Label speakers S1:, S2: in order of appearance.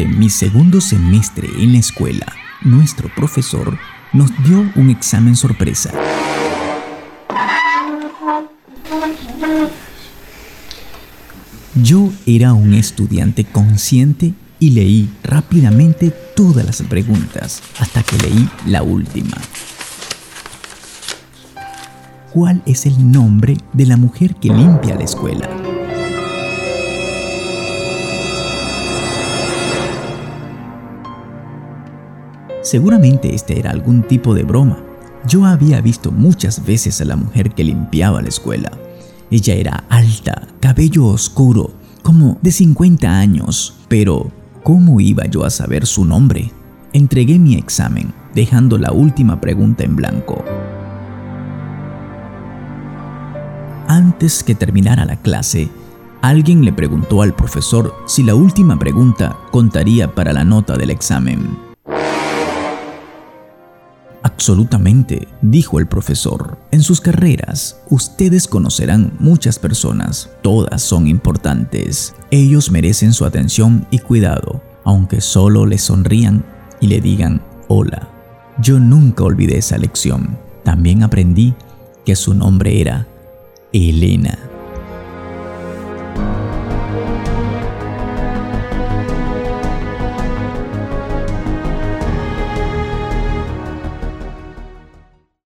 S1: Durante mi segundo semestre en la escuela, nuestro profesor nos dio un examen sorpresa. Yo era un estudiante consciente y leí rápidamente todas las preguntas hasta que leí la última. ¿Cuál es el nombre de la mujer que limpia la escuela? Seguramente este era algún tipo de broma. Yo había visto muchas veces a la mujer que limpiaba la escuela. Ella era alta, cabello oscuro, como de 50 años, pero ¿cómo iba yo a saber su nombre? Entregué mi examen, dejando la última pregunta en blanco. Antes que terminara la clase, alguien le preguntó al profesor si la última pregunta contaría para la nota del examen. Absolutamente, dijo el profesor. En sus carreras, ustedes conocerán muchas personas. Todas son importantes. Ellos merecen su atención y cuidado, aunque solo les sonrían y le digan hola. Yo nunca olvidé esa lección. También aprendí que su nombre era Elena.